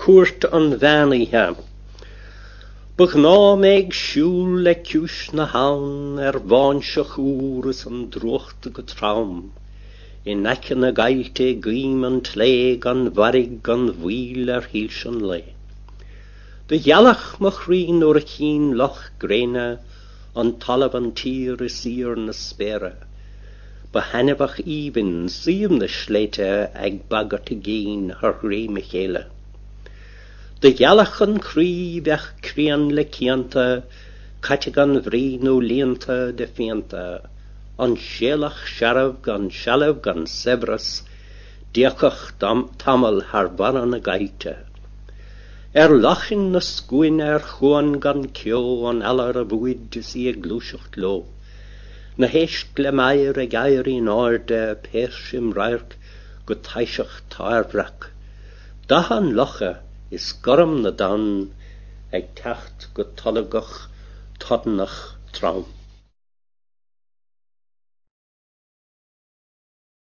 cuairt an bheanaithe. Bugná méid siúl le ciúis na haun bhainse chúras an drochta go tram. In aice na gailte gím an tléig an bharig an bhuil hís an le. De ghealach mo chrín o'r cín loch gréine an talab an tír sir na spére. Ba hannibach even siam na sléite ag bagat géin har ré Michaela. De ghealach an crí bheach crían le cianta, caite gan bhrí nó líanta de fianta. An sialach shalab gan Severus, diachach tamil har baran na gaite. Lachin na scuin chuan gan cio an alar a bhuid sí a glúiseacht lo. Na héist le mair a gair in áirde persim rairc go taiseach tarbrach. Dahan locha is gorum na dan ag techt go talagach todnach traum.